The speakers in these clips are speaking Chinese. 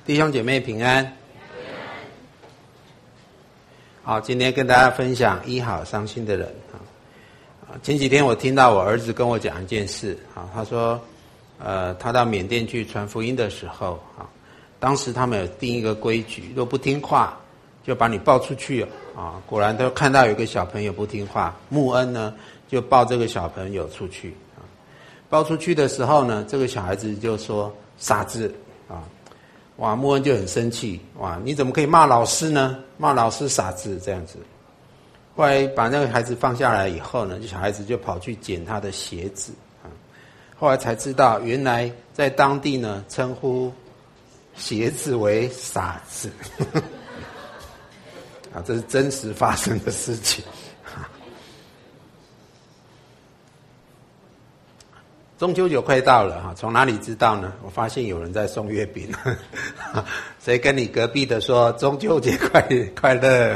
弟兄姐妹平安。好，今天跟大家分享医好伤心的人。前几天我听到我儿子跟我讲一件事，他说他到缅甸去传福音的时候，当时他们有定一个规矩，若不听话就把你抱出去。果然都看到有一个小朋友不听话，穆恩呢就抱这个小朋友出去。抱出去的时候呢，这个小孩子就说傻子。哇，穆恩就很生气，哇，你怎么可以骂老师呢？骂老师傻子这样子。后来把那个孩子放下来以后呢，小孩子就跑去捡他的鞋子。后来才知道，原来在当地呢，称呼鞋子为傻子。这是真实发生的事情。中秋节快到了，从哪里知道呢？我发现有人在送月饼。谁跟你隔壁的说中秋节快乐？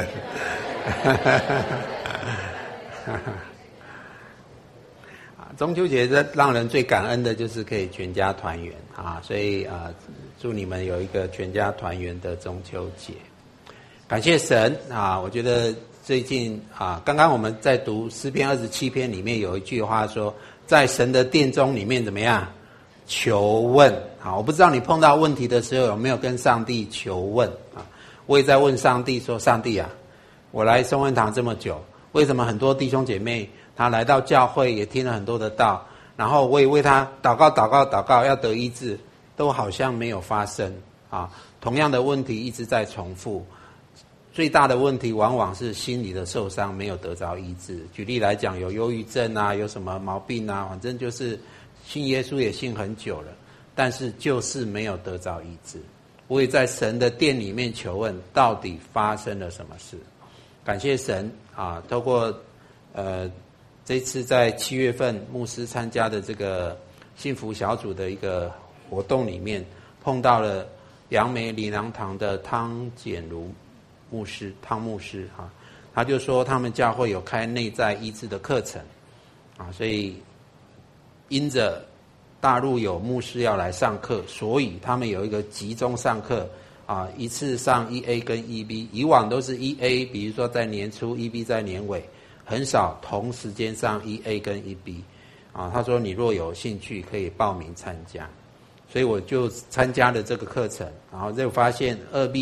中秋节让人最感恩的就是可以全家团圆所以祝你们有一个全家团圆的中秋节。感谢神我觉得最近刚刚我们在读诗篇27篇里面有一句话说，在神的殿中里面怎么样？求问。我不知道你碰到问题的时候有没有跟上帝求问我也在问上帝说，上帝我来松恩堂这么久，为什么很多弟兄姐妹他来到教会也听了很多的道，然后我也为他祷告要得医治，都好像没有发生同样的问题一直在重复。最大的问题往往是心理的受伤没有得着医治。举例来讲，有忧郁症有什么毛病反正就是信耶稣也信很久了，但是就是没有得着医治。我也在神的殿里面求问，到底发生了什么事。感谢神透过这次在7月份牧师参加的这个幸福小组的一个活动里面，碰到了杨梅礼堂堂的汤简如牧师，汤牧师他就说他们教会有开内在医治的课程所以因着大陆有牧师要来上课，所以他们有一个集中上课一次上 1A 跟 1B， 以往都是 1A， 比如说在年初 1B 在年尾，很少同时间上 1A 跟 1B 他说你若有兴趣可以报名参加，所以我就参加了这个课程，然后就发现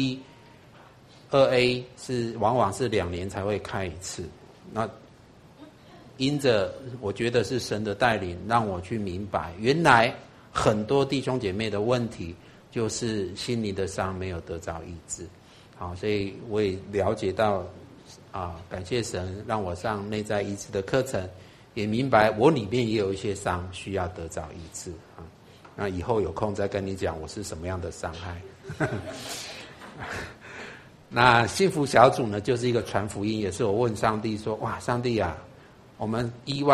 2A 往往是2年才会开一次。那因着我觉得是神的带领，让我去明白，原来很多弟兄姐妹的问题就是心灵的伤没有得着医治。所以我也了解到感谢神让我上内在医治的课程，也明白我里面也有一些伤需要得着医治那以后有空再跟你讲我是什么样的伤害。那幸福小组呢，就是一个传福音，也是我问上帝说，哇，上帝我们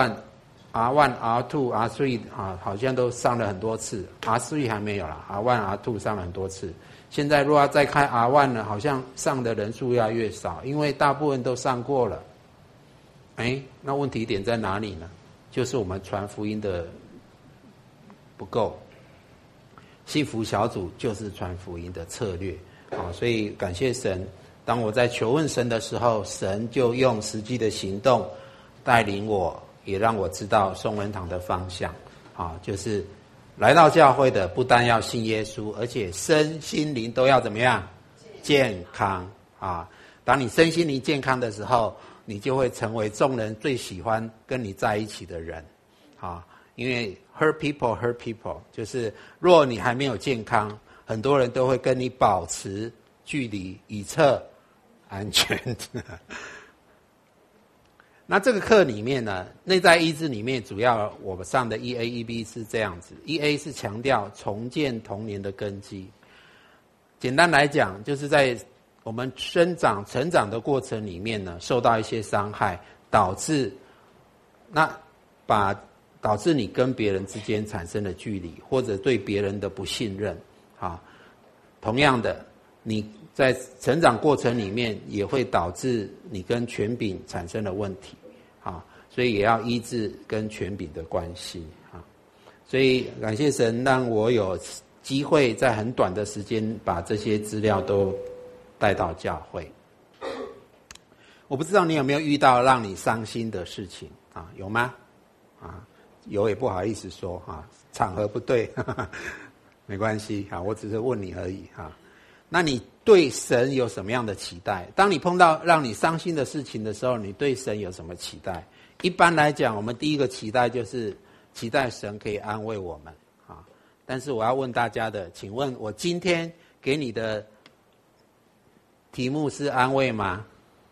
R1、R2、R3 好像都上了很多次， R3 还没有啦， R1、R2 上了很多次，现在如果要再开 R1 呢，好像上的人数越来越少，因为大部分都上过了。那问题点在哪里呢？就是我们传福音的不够。幸福小组就是传福音的策略所以感谢神，当我在求问神的时候，神就用实际的行动带领我，也让我知道松恩堂的方向就是来到教会的不但要信耶稣，而且身心灵都要怎么样？健康当你身心灵健康的时候，你就会成为众人最喜欢跟你在一起的人因为 hurt people 就是若你还没有健康，很多人都会跟你保持距离，以测安全。那这个课里面呢，内在医治里面主要我们上的 1A、1B 是这样子。1A 是强调重建童年的根基。简单来讲，就是在我们成长的过程里面呢，受到一些伤害，导致你跟别人之间产生了距离，或者对别人的不信任同样的，你在成长过程里面也会导致你跟权柄产生了问题所以也要医治跟权柄的关系所以感谢神让我有机会在很短的时间把这些资料都带到教会。我不知道你有没有遇到让你伤心的事情啊？有吗？啊，有也不好意思说啊，场合不对，没关系啊，我只是问你而已啊。那你对神有什么样的期待？当你碰到让你伤心的事情的时候，你对神有什么期待？一般来讲，我们第一个期待就是期待神可以安慰我们啊。但是我要问大家的，请问我今天给你的题目是安慰吗？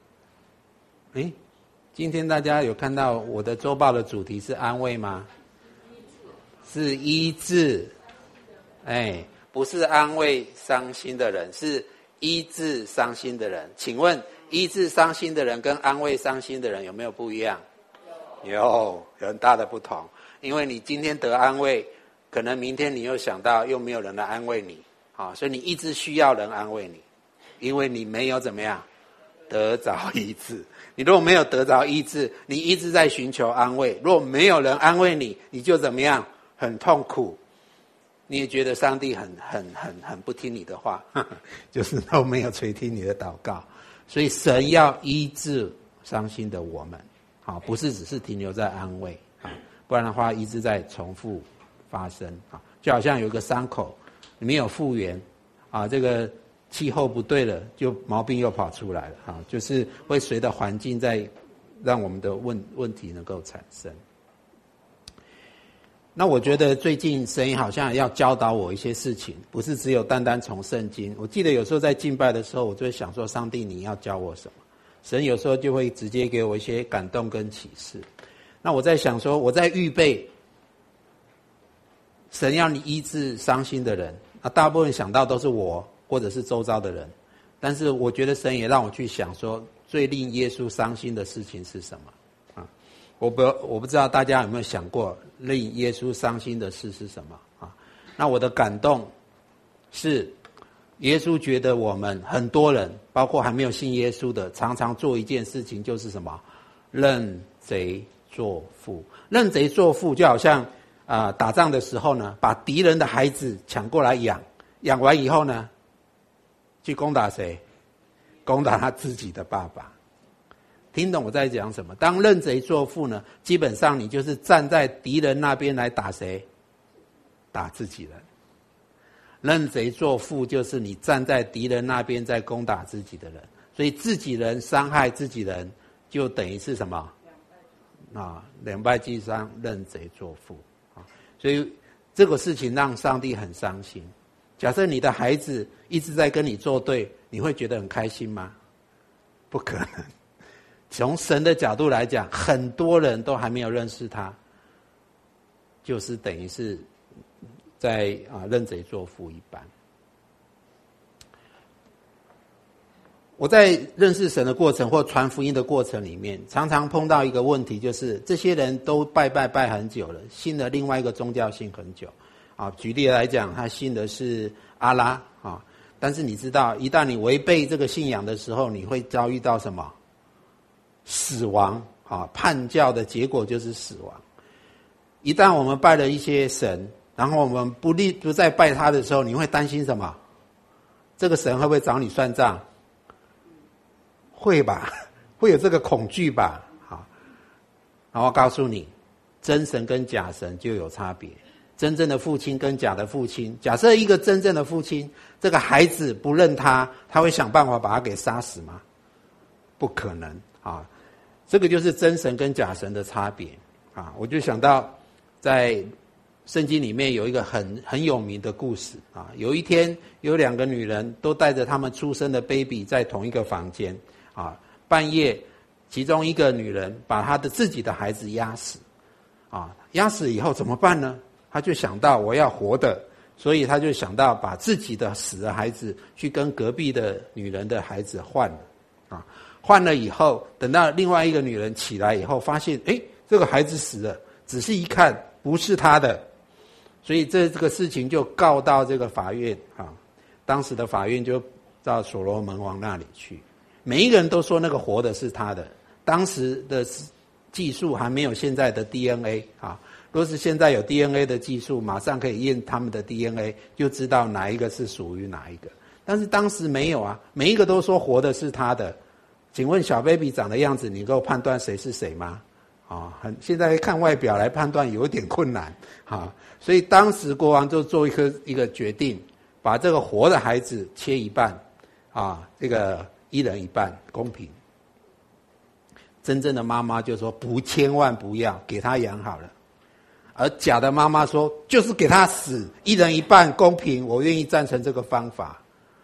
今天大家有看到我的周报的主题是安慰吗？是医治。不是安慰伤心的人，是医治伤心的人。请问医治伤心的人跟安慰伤心的人有没有不一样？有很大的不同。因为你今天得安慰，可能明天你又想到又没有人来安慰你，所以你一直需要人安慰你，因为你没有怎么样得着医治。你如果没有得着医治，你一直在寻求安慰，如果没有人安慰你，你就怎么样？很痛苦，你也觉得上帝很不听你的话，就是都没有垂听你的祷告。所以神要医治伤心的我们，不是只是停留在安慰，不然的话一直在重复发生。就好像有一个伤口你没有复原，这个气候不对了，就毛病又跑出来了，就是会随着环境在让我们的问题能够产生。那我觉得最近神好像要教导我一些事情，不是只有单单从圣经。我记得有时候在敬拜的时候，我就会想说，上帝你要教我什么？神有时候就会直接给我一些感动跟启示。那我在想说，我在预备神要你医治伤心的人，大部分想到都是我或者是周遭的人，但是我觉得神也让我去想说，最令耶稣伤心的事情是什么？我不知道大家有没有想过令耶稣伤心的事是什么啊？那我的感动是，耶稣觉得我们很多人，包括还没有信耶稣的，常常做一件事情，就是什么？认贼作父。认贼作父就好像打仗的时候呢，把敌人的孩子抢过来养，养完以后呢，去攻打谁？攻打他自己的爸爸。听懂我在讲什么？当认贼作父呢，基本上你就是站在敌人那边来打谁？打自己人。认贼作父就是你站在敌人那边在攻打自己的人，所以自己人伤害自己人，就等于是什么？两败俱伤，认贼作父。所以这个事情让上帝很伤心。假设你的孩子一直在跟你作对，你会觉得很开心吗？不可能。从神的角度来讲，很多人都还没有认识他，就是等于是在认贼作父一般。我在认识神的过程或传福音的过程里面，常常碰到一个问题，就是这些人都拜很久了，信了另外一个宗教信很久。举例来讲，他信的是阿拉，但是你知道，一旦你违背这个信仰的时候，你会遭遇到什么？死亡。叛教的结果就是死亡。一旦我们拜了一些神，然后我们不再拜他的时候，你会担心什么？这个神会不会找你算账？会吧，会有这个恐惧吧。然后告诉你，真神跟假神就有差别。真正的父亲跟假的父亲，假设一个真正的父亲，这个孩子不认他，他会想办法把他给杀死吗？不可能。这个就是真神跟假神的差别。我就想到在圣经里面有一个很有名的故事。有一天有两个女人都带着他们出生的 baby 在同一个房间。半夜其中一个女人把她的自己的孩子压死。压死以后怎么办呢？她就想到我要活的，所以她就想到把自己的死的孩子去跟隔壁的女人的孩子换了。换了以后，等到另外一个女人起来以后，发现这个孩子死了，仔细一看不是他的，所以这个事情就告到这个法院。当时的法院就到所罗门王那里去，每一个人都说那个活的是他的。当时的技术还没有现在的 DNA。 若是现在有 DNA 的技术，马上可以验他们的 DNA， 就知道哪一个是属于哪一个。但是当时没有啊，每一个都说活的是他的。请问小 baby 长的样子，你能够判断谁是谁吗？现在看外表来判断有一点困难所以当时国王就做一个决定，把这个活的孩子切一半这个一人一半，公平。真正的妈妈就说千万不要，给他养好了。而假的妈妈说就是给他死，一人一半，公平，我愿意赞成这个方法。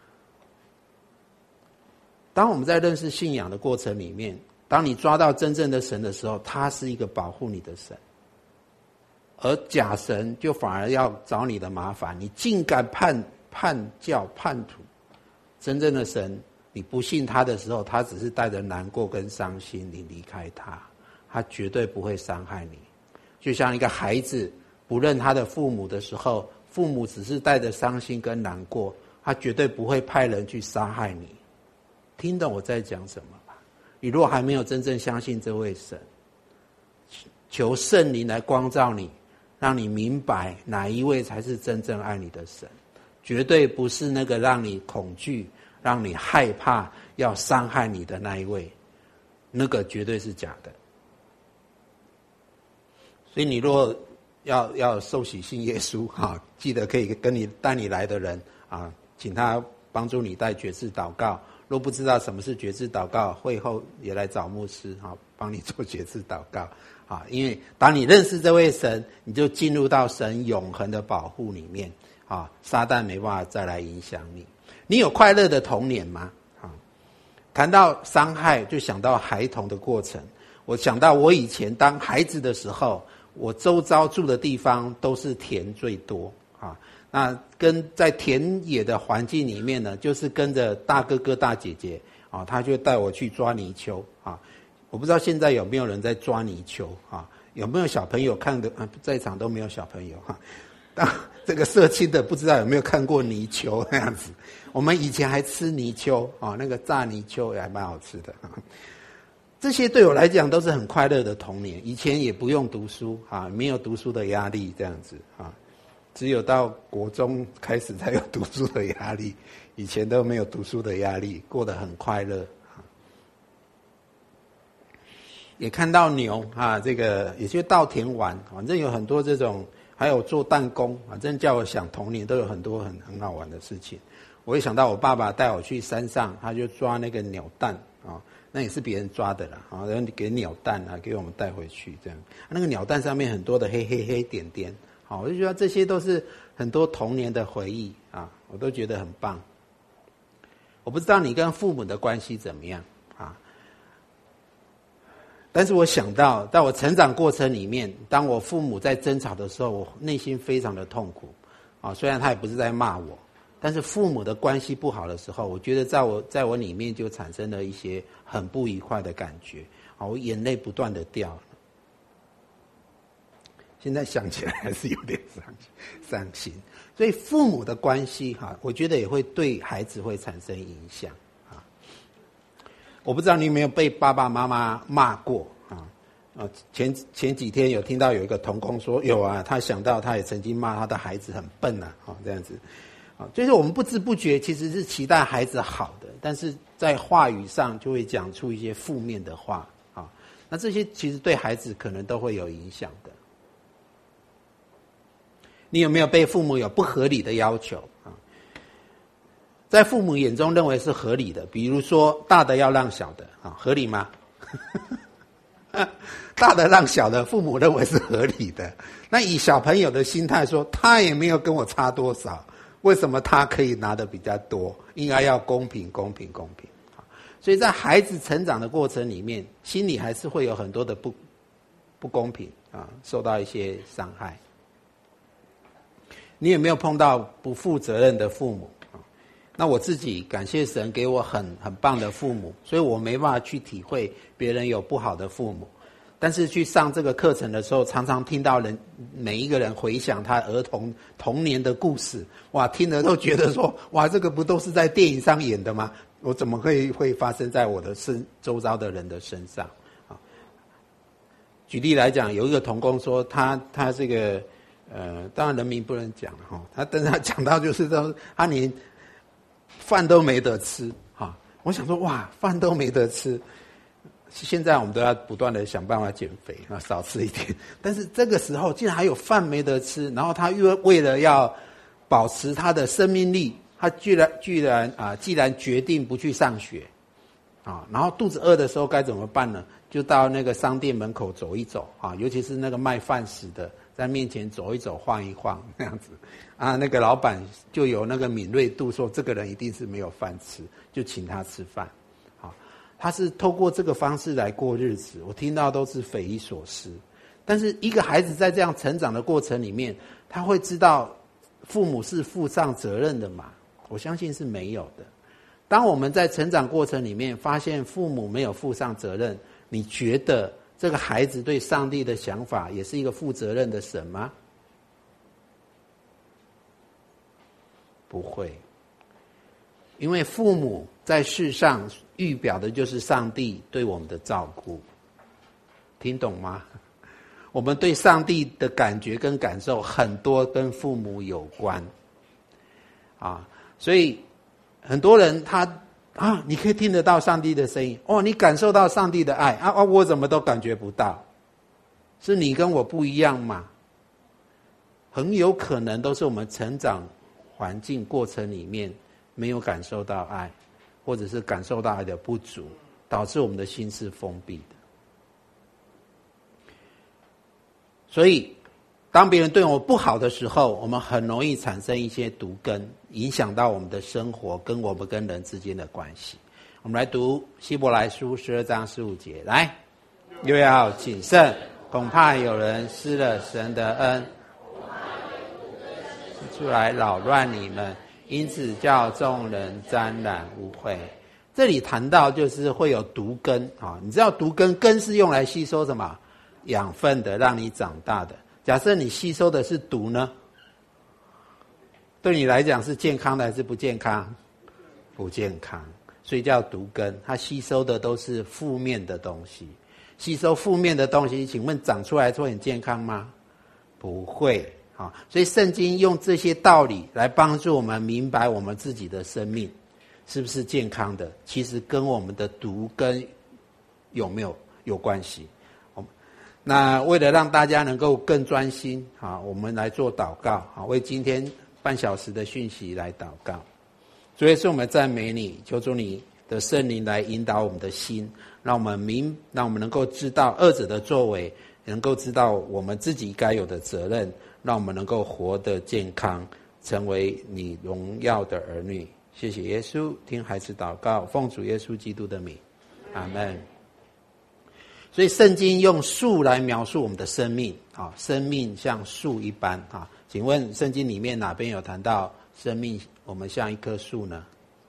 当我们在认识信仰的过程里面，当你抓到真正的神的时候，他是一个保护你的神，而假神就反而要找你的麻烦，你竟敢叛教叛徒。真正的神，你不信他的时候，他只是带着难过跟伤心你离开他，他绝对不会伤害你。就像一个孩子不认他的父母的时候，父母只是带着伤心跟难过，他绝对不会派人去杀害你。听懂我在讲什么吧？你若还没有真正相信这位神，求圣灵来光照你，让你明白哪一位才是真正爱你的神，绝对不是那个让你恐惧让你害怕要伤害你的那一位，那个绝对是假的。所以你若要受洗信耶稣记得可以跟你带你来的人请他帮助你带决志祷告。若不知道什么是决志祷告，会后也来找牧师帮你做决志祷告因为当你认识这位神，你就进入到神永恒的保护里面撒旦没办法再来影响你。你有快乐的童年吗？谈到伤害，就想到孩童的过程。我想到我以前当孩子的时候，我周遭住的地方都是田最多那跟在田野的环境里面呢，就是跟着大哥哥大姐姐他就带我去抓泥鳅我不知道现在有没有人在抓泥鳅有没有小朋友看的在场都没有小朋友这个社青的不知道有没有看过泥鳅那样子。我们以前还吃泥鳅那个炸泥鳅也还蛮好吃的这些对我来讲都是很快乐的童年。以前也不用读书没有读书的压力这样子只有到国中开始才有读书的压力，以前都没有读书的压力，过得很快乐也看到牛这个也就稻田玩，反正有很多这种，还有做弹弓，反正叫我想童年都有很多很好玩的事情。我也想到我爸爸带我去山上，他就抓那个鸟蛋那也是别人抓的啦然后给鸟蛋给我们带回去这样。那个鸟蛋上面很多的黑黑黑点点我就觉得这些都是很多童年的回忆我都觉得很棒。我不知道你跟父母的关系怎么样但是我想到在我成长过程里面，当我父母在争吵的时候，我内心非常的痛苦虽然他也不是在骂我，但是父母的关系不好的时候，我觉得在我里面就产生了一些很不愉快的感觉我眼泪不断的掉。现在想起来还是有点伤心。所以父母的关系我觉得也会对孩子会产生影响我不知道你有没有被爸爸妈妈骂过前几天有听到有一个同工说有他想到他也曾经骂他的孩子很笨这样子就是我们不知不觉其实是期待孩子好的，但是在话语上就会讲出一些负面的话那这些其实对孩子可能都会有影响的。你有没有被父母有不合理的要求在父母眼中认为是合理的，比如说大的要让小的合理吗？大的让小的，父母认为是合理的。那以小朋友的心态说，他也没有跟我差多少，为什么他可以拿的比较多？应该要公平公平公平。所以在孩子成长的过程里面，心里还是会有很多的不公平受到一些伤害。你有没有碰到不负责任的父母？那我自己感谢神给我很棒的父母，所以我没办法去体会别人有不好的父母。但是去上这个课程的时候，常常听到每一个人回想他童年的故事，哇，听了都觉得说，哇，这个不都是在电影上演的吗？我怎么会发生在我的周遭的人的身上？ 举例来讲，有一个同工说他这个当然人名不能讲哈，但是他讲到就是说他连饭都没得吃哈。我想说哇，饭都没得吃，现在我们都要不断的想办法减肥啊，少吃一点。但是这个时候竟然还有饭没得吃，然后他为了要保持他的生命力，他居然决定不去上学啊，然后肚子饿的时候该怎么办呢？就到那个商店门口走一走啊，尤其是那个卖饭食的，在面前走一走、晃一晃那样子啊，那个老板就有那个敏锐度，说这个人一定是没有饭吃，就请他吃饭。他是透过这个方式来过日子，我听到都是匪夷所思。但是一个孩子在这样成长的过程里面，他会知道父母是负上责任的嘛？我相信是没有的。当我们在成长过程里面发现父母没有负上责任，你觉得这个孩子对上帝的想法也是一个负责任的神吗？不会。因为父母在世上预表的就是上帝对我们的照顾，听懂吗？我们对上帝的感觉跟感受很多跟父母有关啊，所以很多人你可以听得到上帝的声音哦，你感受到上帝的爱我怎么都感觉不到，是你跟我不一样嘛？很有可能都是我们成长环境过程里面没有感受到爱，或者是感受到爱的不足，导致我们的心是封闭的。所以当别人对我们不好的时候，我们很容易产生一些毒根，影响到我们的生活跟我们跟人之间的关系。我们来读希伯来书12章15节，来，又要谨慎，恐怕有人失了神的恩，出来扰乱你们，因此叫众人沾染污秽。这里谈到就是会有毒根啊，你知道毒根是用来吸收什么养分的，让你长大的。假设你吸收的是毒呢，对你来讲是健康的还是不健康？不健康，所以叫毒根。它吸收的都是负面的东西，吸收负面的东西，请问长出来会很健康吗？不会。所以圣经用这些道理来帮助我们明白我们自己的生命是不是健康的，其实跟我们的毒根有关系。那为了让大家能够更专心我们来做祷告，为今天半小时的讯息来祷告。主耶稣，我们赞美你，求主你的圣灵来引导我们的心，让我们能够知道恶者的作为，能够知道我们自己该有的责任，让我们能够活得健康，成为你荣耀的儿女。谢谢耶稣，听孩子祷告，奉主耶稣基督的名，阿们。所以圣经用树来描述我们的生命生命像树一般请问圣经里面哪边有谈到生命我们像一棵树呢？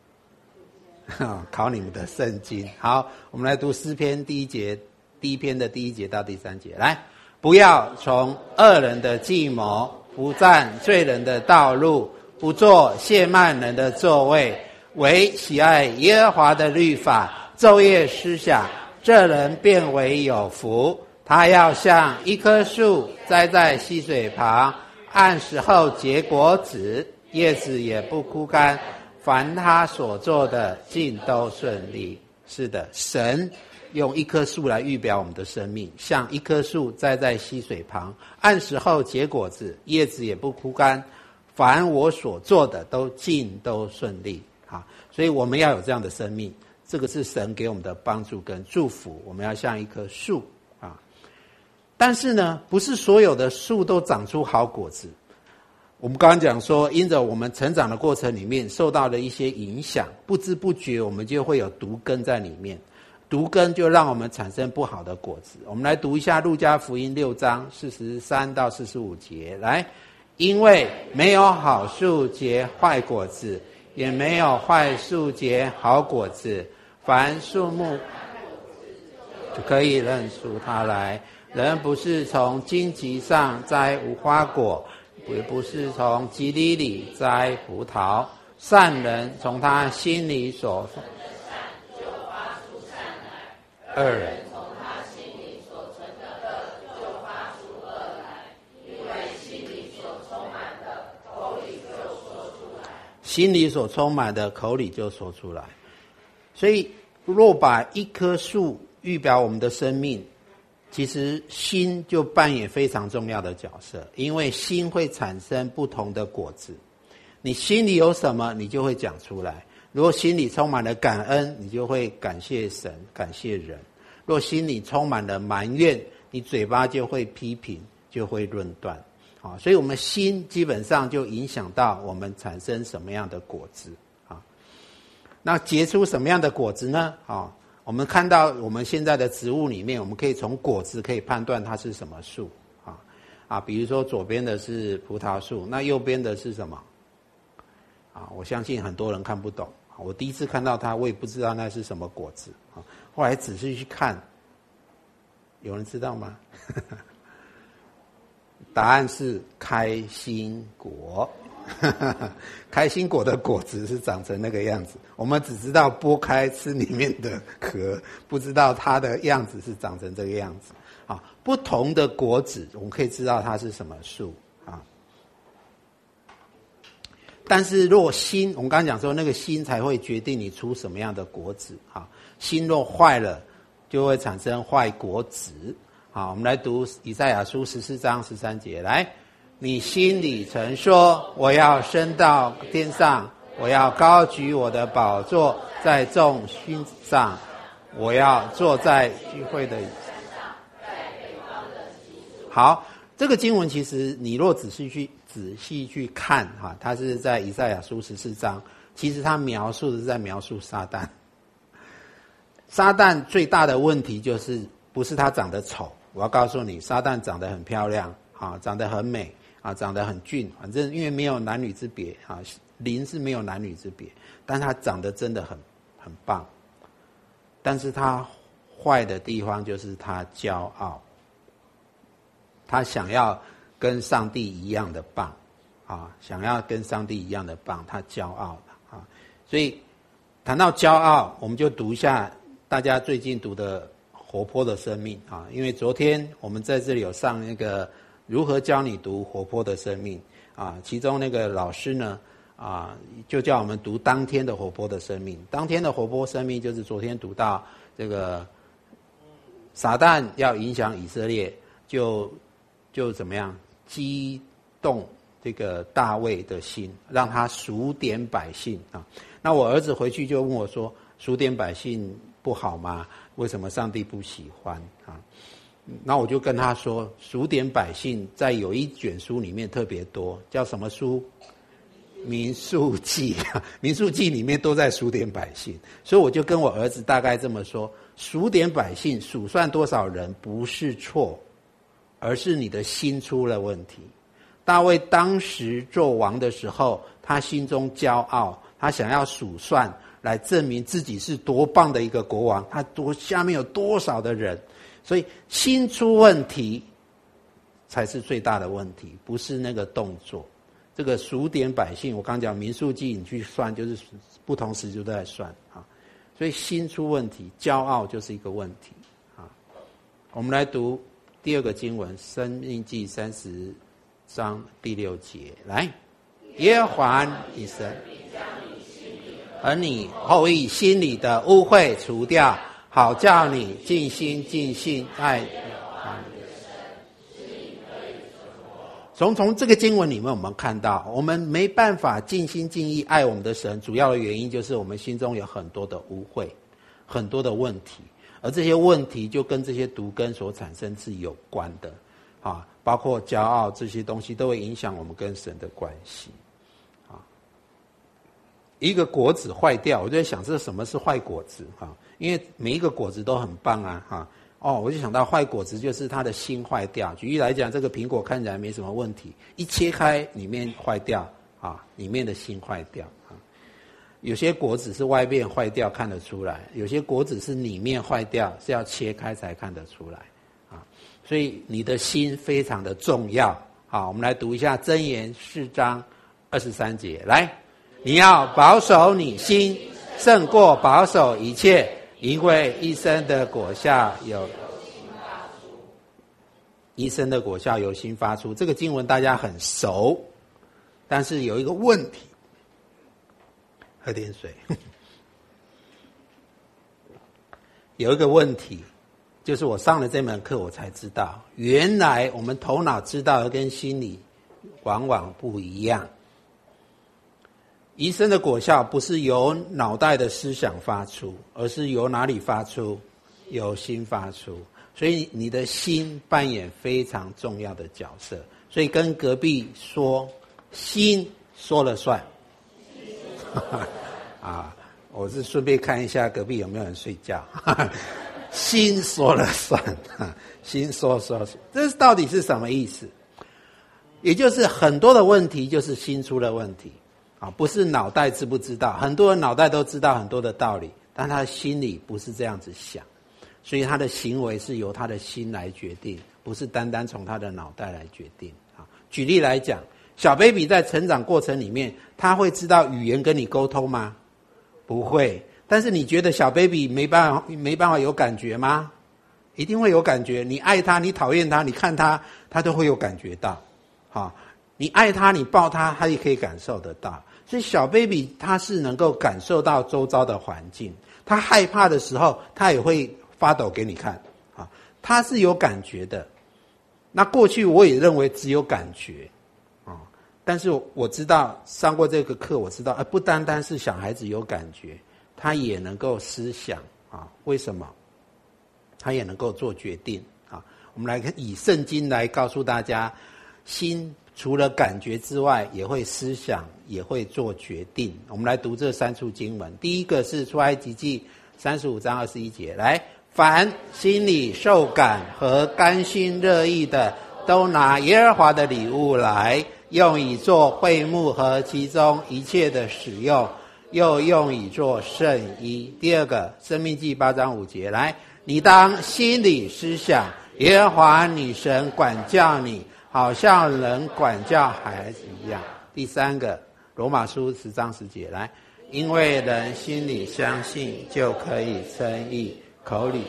考你们的圣经。好，我们来读诗篇第一篇的第1节到第3节。来，不要从恶人的计谋，不占罪人的道路，不做亵慢人的座位，唯喜爱耶和华的律法，昼夜思想，这人便为有福。他要像一棵树栽在溪水旁，按时候结果子，叶子也不枯干，凡他所做的尽都顺利。是的，神用一棵树来预表我们的生命，像一棵树栽在溪水旁，按时候结果子，叶子也不枯干，凡我所做的尽都顺利。所以我们要有这样的生命，这个是神给我们的帮助跟祝福，我们要像一棵树但是呢，不是所有的树都长出好果子。我们刚刚讲说，因着我们成长的过程里面受到了一些影响，不知不觉我们就会有毒根在里面，毒根就让我们产生不好的果子。我们来读一下路加福音6章43到45节。来，因为没有好树结坏果子，也没有坏树结好果子，凡树木就可以认出它来。人不是从荆棘上摘无花果，也不是从蒺藜里摘葡萄。善人从他心里所说的善就发出善来，恶人从他心里所存的恶心里所充满的，口里就说出来。所以若把一棵树预表我们的生命，其实心就扮演非常重要的角色，因为心会产生不同的果子。你心里有什么，你就会讲出来。如果心里充满了感恩，你就会感谢神，感谢人。若心里充满了埋怨，你嘴巴就会批评，就会论断。所以我们心基本上就影响到我们产生什么样的果子。那结出什么样的果子呢？我们看到我们现在的植物里面，我们可以从果子可以判断它是什么树。比如说左边的是葡萄树，那右边的是什么？我相信很多人看不懂。我第一次看到它，我也不知道那是什么果子。后来仔细去看，有人知道吗？答案是开心果。开心果的果子是长成那个样子，我们只知道剥开吃里面的壳，不知道它的样子是长成这个样子。不同的果子我们可以知道它是什么树。但是若心，我们刚刚讲说那个心才会决定你出什么样的果子。心若坏了，就会产生坏果子。我们来读以赛亚书14章13节，来，你心里曾说，我要升到天上，我要高举我的宝座在众星上，我要坐在聚会的。好，这个经文其实你若仔细去看，它是在以赛亚书14章，其实它描述的是在描述撒旦。撒旦最大的问题就是不是他长得丑，我要告诉你，撒旦长得很漂亮，长得很美，长得很俊，反正因为没有男女之别，灵是没有男女之别，但他长得真的很棒。但是他坏的地方就是他骄傲，他想要跟上帝一样的棒，想要跟上帝一样的棒，他骄傲了。所以谈到骄傲，我们就读一下大家最近读的活泼的生命。因为昨天我们在这里有上那个如何教你读活泼的生命，其中那个老师呢，就叫我们读当天的活泼的生命。当天的活泼生命就是昨天读到这个撒旦要影响以色列，就怎么样激动这个大卫的心，让他数点百姓。那我儿子回去就问我说，数点百姓不好吗？为什么上帝不喜欢？那我就跟他说，数点百姓在有一卷书里面特别多，叫什么书？民数记。民数记里面都在数点百姓，所以我就跟我儿子大概这么说，数点百姓，数算多少人不是错，而是你的心出了问题。大卫当时做王的时候，他心中骄傲，他想要数算来证明自己是多棒的一个国王，他下面有多少的人，所以心出问题才是最大的问题，不是那个动作。这个数点百姓，我刚讲民数记，你去算就是不同时就都在算。所以心出问题，骄傲就是一个问题。我们来读第二个经文，申命记30章第6节，来，耶和华你神而你后裔心里的污秽除掉，好叫你尽心尽性爱耶和华你的神。从这个经文里面我们看到，我们没办法尽心尽意爱我们的神，主要的原因就是我们心中有很多的污秽，很多的问题，而这些问题就跟这些毒根所产生是有关的。包括骄傲，这些东西都会影响我们跟神的关系。一个果子坏掉，我就在想这什么是坏果子。因为每一个果子都很棒啊。我就想到坏果子就是它的心坏掉。举例来讲，这个苹果看起来没什么问题，一切开里面坏掉，里面的心坏掉。有些果子是外面坏掉看得出来，有些果子是里面坏掉，是要切开才看得出来。所以你的心非常的重要。我们来读一下箴言4章23节，来，你要保守你心，胜过保守一切，因为一生的果效由心发出。这个经文大家很熟，但是有一个问题， 喝点水。有一个问题，就是我上了这门课，我才知道，原来我们头脑知道的跟心理往往不一样。医生的果效不是由脑袋的思想发出，而是由哪里发出？由心发出。所以你的心扮演非常重要的角色。所以跟隔壁说，心说了算。啊，我是顺便看一下隔壁有没有人睡觉。心说了算，心说，这到底是什么意思？也就是很多的问题就是心出了问题啊，不是脑袋知不知道。很多人脑袋都知道很多的道理，但他心里不是这样子想，所以他的行为是由他的心来决定，不是单单从他的脑袋来决定啊。举例来讲，小 baby 在成长过程里面，他会知道语言跟你沟通吗？不会。但是你觉得小 baby 没办法有感觉吗？一定会有感觉。你爱他，你讨厌他，你看他，他都会有感觉到。你爱他，你抱他，他也可以感受得到。所以小 baby 他是能够感受到周遭的环境，他害怕的时候，他也会发抖给你看。他是有感觉的。那过去我也认为只有感觉。但是我知道上过这个课，我知道不单单是小孩子有感觉，他也能够思想啊？为什么？他也能够做决定啊？我们来看，以圣经来告诉大家，心除了感觉之外，也会思想，也会做决定。我们来读这3处经文。第一个是出埃及记35章21节，来，凡心里受感和甘心乐意的，都拿耶和华的礼物来，用以做会幕和其中一切的使用，又用以做圣衣。第二个，申命记8章5节，来，你当心里思想，耶和华你神管教你，好像人管教孩子一样。第三个，罗马书10章10节，来，因为人心里相信就可以称义，口里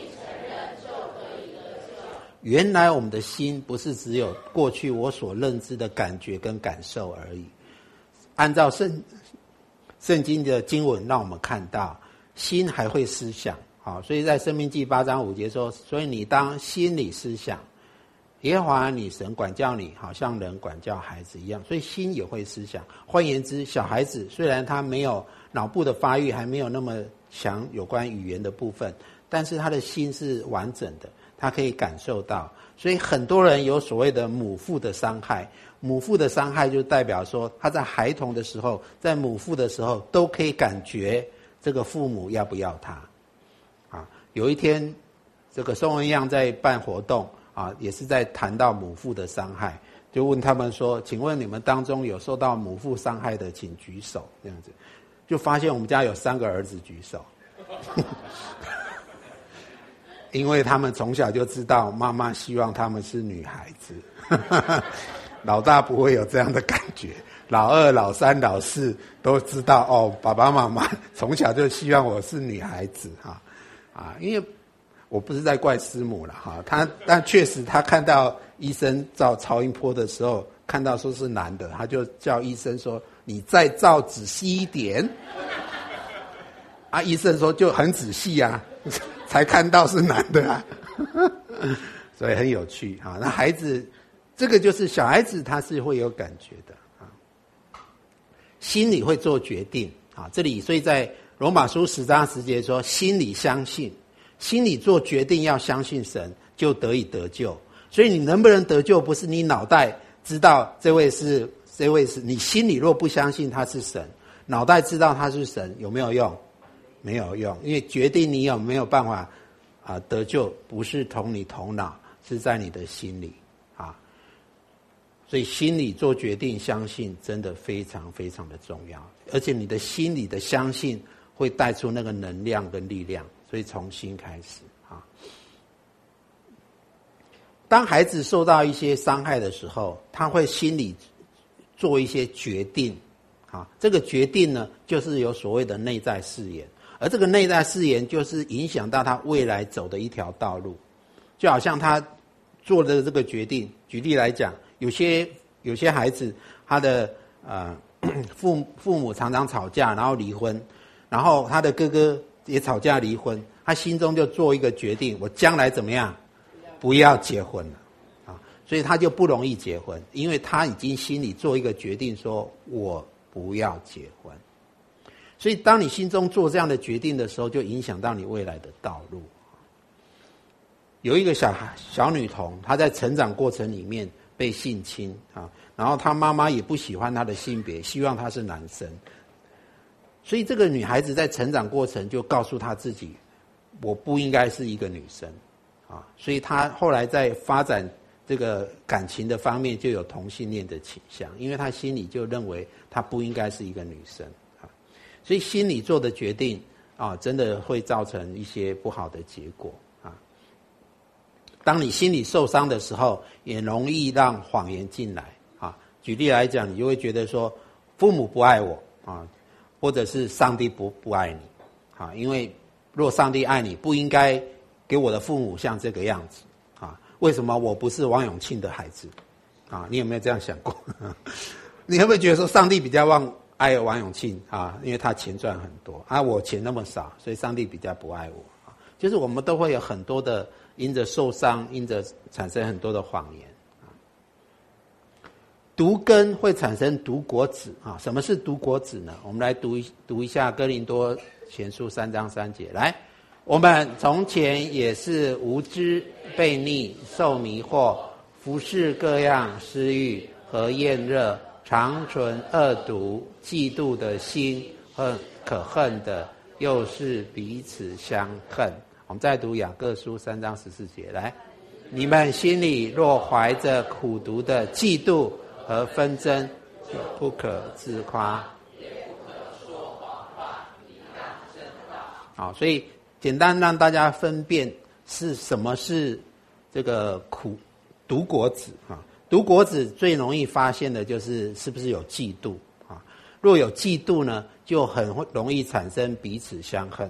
原来我们的心不是只有过去我所认知的感觉跟感受而已。按照圣经的经文让我们看到，心还会思想。所以在申命记8章5节说，所以你当心里思想，耶和华你神管教你，好像人管教孩子一样。所以心也会思想。换言之，小孩子虽然他没有脑部的发育，还没有那么强有关语言的部分，但是他的心是完整的，他可以感受到。所以很多人有所谓的母父的伤害，母父的伤害就代表说他在孩童的时候，在母父的时候都可以感觉这个父母要不要他。有一天这个宋文样在办活动也是在谈到母父的伤害，就问他们说，请问你们当中有受到母父伤害的请举手，这样子就发现我们家有3个儿子举手。因为他们从小就知道妈妈希望他们是女孩子。老大不会有这样的感觉，老2、老3、老4都知道爸爸妈妈从小就希望我是女孩子因为我不是在怪师母了但确实他看到医生照超音波的时候，看到说是男的，他就叫医生说你再照仔细一点。医生说就很仔细才看到是男的所以很有趣那孩子，这个就是小孩子他是会有感觉的心里会做决定这里所以在罗马书10章10节说，心里相信，心里做决定要相信神，就得以得救。所以你能不能得救，不是你脑袋知道这位是，你心里若不相信他是神，脑袋知道他是神，有没有用？没有用，因为决定你有没有办法得救，不是从你头脑，是在你的心里所以心里做决定，相信真的非常非常的重要，而且你的心里的相信会带出那个能量跟力量，所以从心开始当孩子受到一些伤害的时候，他会心里做一些决定这个决定呢，就是有所谓的内在誓言，而这个内在誓言就是影响到他未来走的一条道路。就好像他做的这个决定，举例来讲，有些孩子他的父母常常吵架，然后离婚，然后他的哥哥也吵架离婚，他心中就做一个决定，我将来怎么样？不要结婚了啊！所以他就不容易结婚，因为他已经心里做一个决定，说我不要结婚。所以当你心中做这样的决定的时候，就影响到你未来的道路。有一个小女童，她在成长过程里面被性侵啊，然后她妈妈也不喜欢她的性别，希望她是男生。所以这个女孩子在成长过程就告诉她自己，我不应该是一个女生啊，所以她后来在发展这个感情的方面就有同性恋的倾向，因为她心里就认为她不应该是一个女生啊，所以心里做的决定啊，真的会造成一些不好的结果啊。当你心里受伤的时候，也容易让谎言进来啊。举例来讲，你就会觉得说，父母不爱我啊，或者是上帝不爱你啊，因为若上帝爱你，不应该给我的父母像这个样子啊。为什么我不是王永庆的孩子啊？你有没有这样想过？你会不会觉得说，上帝比较爱王永庆啊，因为他钱赚很多啊，我钱那么少，所以上帝比较不爱我啊。就是我们都会有很多的因着受伤，因着产生很多的谎言啊。毒根会产生毒果子啊。什么是毒果子呢？我们来读一下哥林多前书3章3节。来，我们从前也是无知、悖逆、受迷惑，服事各样私欲和厌热，常存恶毒、嫉妒的心，可恨的，又是彼此相恨。我们再读雅各书3章14节。来，你们心里若怀着苦毒的嫉妒和纷争，就不可自夸，也不可说谎话，以当真道。好，所以简单让大家分辨是什么是这个毒果子啊。毒果子最容易发现的就是是不是有嫉妒啊？若有嫉妒呢，就很容易产生彼此相恨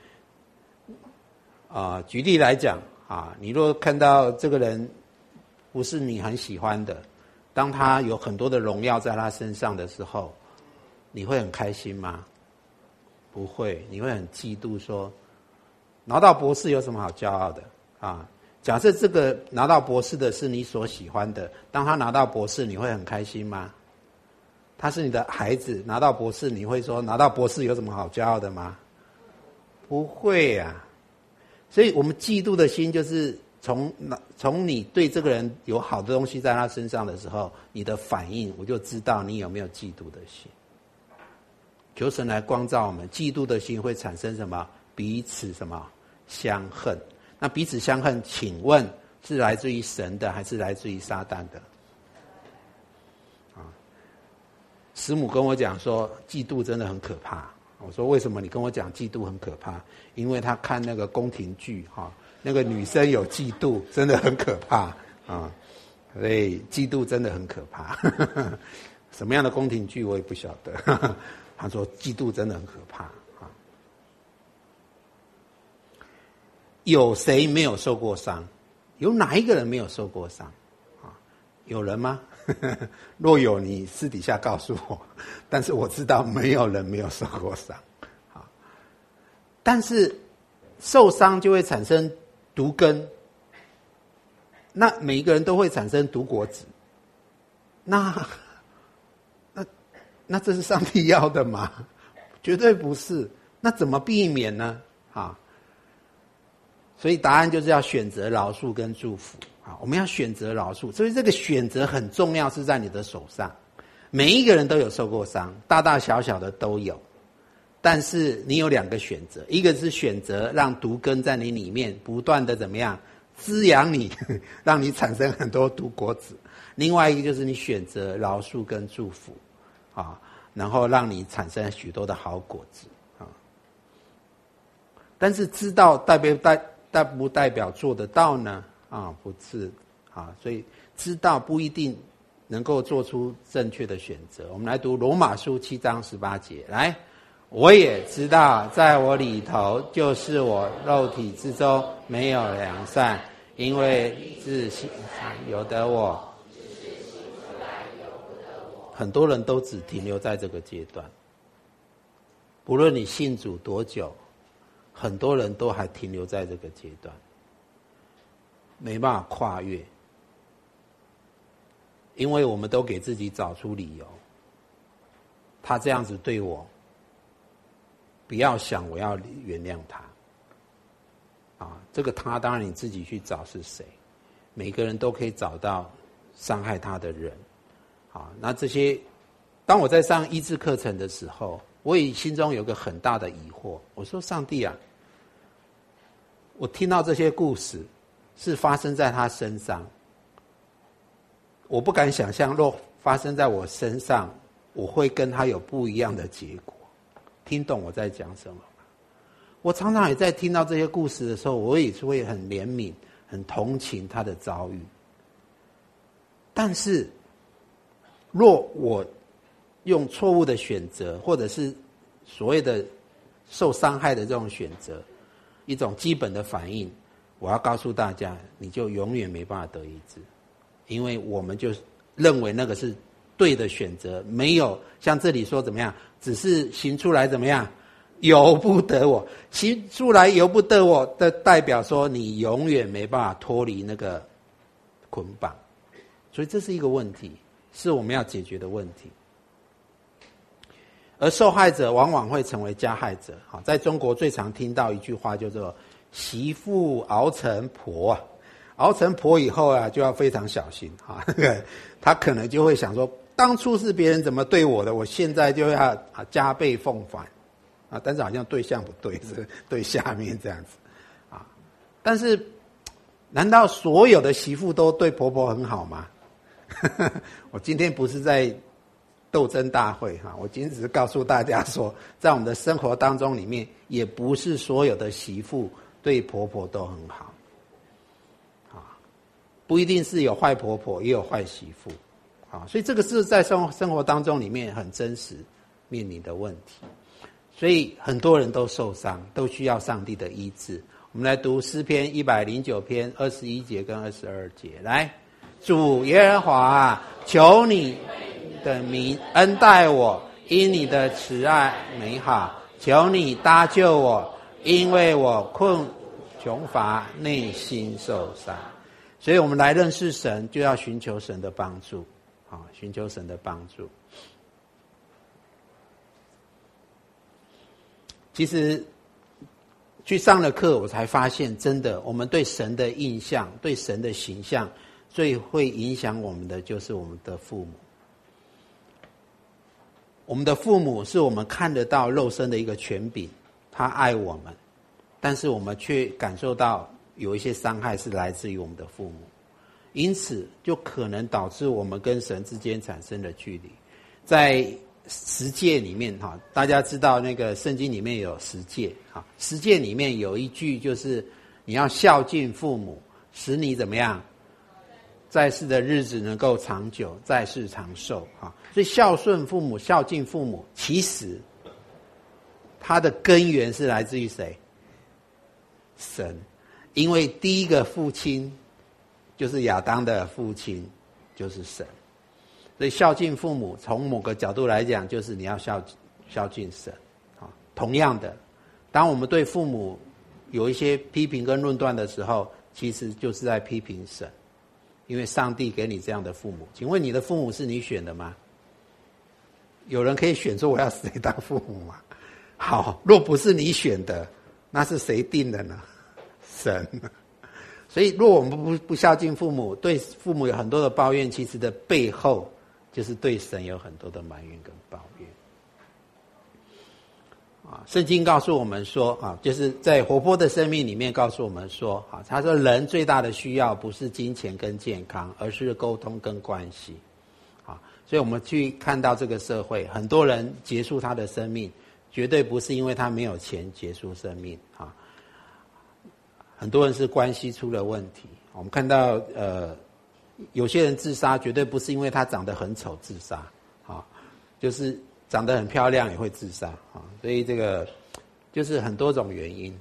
啊。举例来讲啊，你若看到这个人不是你很喜欢的，当他有很多的荣耀在他身上的时候，你会很开心吗？不会，你会很嫉妒，说拿到博士有什么好骄傲的啊？假设这个拿到博士的是你所喜欢的，当他拿到博士，你会很开心吗？他是你的孩子，拿到博士，你会说拿到博士有什么好骄傲的吗？不会啊。所以我们嫉妒的心就是从你对这个人有好的东西在他身上的时候，你的反应我就知道你有没有嫉妒的心。求神来光照我们，嫉妒的心会产生什么？彼此什么相恨？那彼此相恨，请问是来自于神的，还是来自于撒旦的？师母跟我讲说，嫉妒真的很可怕。我说为什么你跟我讲嫉妒很可怕？因为他看那个宫廷剧那个女生有嫉妒，真的很可怕啊。所以嫉妒真的很可怕。什么样的宫廷剧我也不晓得。他说嫉妒真的很可怕啊。有谁没有受过伤？有哪一个人没有受过伤啊？有人吗？若有，你私底下告诉我。但是我知道没有人没有受过伤啊。但是受伤就会产生毒根，那每一个人都会产生毒果子。那这是上帝要的吗？绝对不是。那怎么避免呢？所以答案就是要选择饶恕跟祝福啊！我们要选择饶恕，所以这个选择很重要，是在你的手上。每一个人都有受过伤，大大小小的都有。但是你有两个选择，一个是选择让毒根在你里面不断的怎么样滋养你，让你产生很多毒果子；另外一个就是你选择饶恕跟祝福啊，然后让你产生许多的好果子啊。但是知道代不代表做得到呢？不是啊，所以知道不一定能够做出正确的选择。我们来读罗马书7章18节。来，我也知道在我里头，就是我肉体之中没有良善，因为自心由得我， 很多人都只停留在这个阶段。不论你信主多久，很多人都还停留在这个阶段，没办法跨越，因为我们都给自己找出理由。他这样子对我，不要想我要原谅他。这个他当然你自己去找是谁，每个人都可以找到伤害他的人。那这些，当我在上医治课程的时候，我也心中有个很大的疑惑。我说上帝啊，我听到这些故事是发生在他身上，我不敢想象若发生在我身上，我会跟他有不一样的结果。听懂我在讲什么吗？我常常也在听到这些故事的时候，我也是会很怜悯、很同情他的遭遇。但是，若我用错误的选择，或者是所谓的受伤害的这种选择，一种基本的反应，我要告诉大家，你就永远没办法得医治，因为我们就认为那个是对的选择，没有像这里说怎么样，只是行出来怎么样，由不得我，行出来由不得我的代表说你永远没办法脱离那个捆绑，所以这是一个问题，是我们要解决的问题。而受害者往往会成为加害者。在中国最常听到一句话叫做媳妇熬成婆，熬成婆以后就要非常小心。他可能就会想说，当初是别人怎么对我的，我现在就要加倍奉还。但是好像对象不对，是对下面这样子。但是难道所有的媳妇都对婆婆很好吗？我今天不是在斗争大会，我今天只是告诉大家说，在我们的生活当中里面，也不是所有的媳妇对婆婆都很好。不一定是有坏婆婆，也有坏媳妇。所以这个是在生活当中里面很真实面临的问题。所以很多人都受伤，都需要上帝的医治。我们来读诗篇109篇21节跟22节。来，主耶和华，求你的名恩待我，因你的慈爱美好，求你搭救我，因为我困穷乏，内心受伤。所以我们来认识神，就要寻求神的帮助。寻求神的帮助。其实去上了课，我才发现，真的，我们对神的印象、对神的形象，最会影响我们的就是我们的父母。我们的父母是我们看得到肉身的一个权柄，他爱我们，但是我们却感受到有一些伤害是来自于我们的父母，因此就可能导致我们跟神之间产生了距离。在十诫里面，大家知道那个圣经里面有十诫，十诫里面有一句就是你要孝敬父母，使你怎么样，在世的日子能够长久，在世长寿。所以孝顺父母、孝敬父母，其实它的根源是来自于谁？神。因为第一个父亲就是亚当的父亲，就是神。所以孝敬父母，从某个角度来讲，就是你要孝敬神。同样的，当我们对父母有一些批评跟论断的时候，其实就是在批评神，因为上帝给你这样的父母。请问你的父母是你选的吗？有人可以选说我要谁当父母吗？好，若不是你选的，那是谁定的呢？神。所以若我们不孝敬父母，对父母有很多的抱怨，其实的背后就是对神有很多的埋怨跟抱怨。圣经告诉我们说，就是在活泼的生命里面告诉我们说，他说人最大的需要不是金钱跟健康，而是沟通跟关系。所以我们去看到这个社会，很多人结束他的生命，绝对不是因为他没有钱结束生命。很多人是关系出了问题。我们看到有些人自杀，绝对不是因为他长得很丑自杀，就是长得很漂亮也会自杀。所以这个就是很多种原因。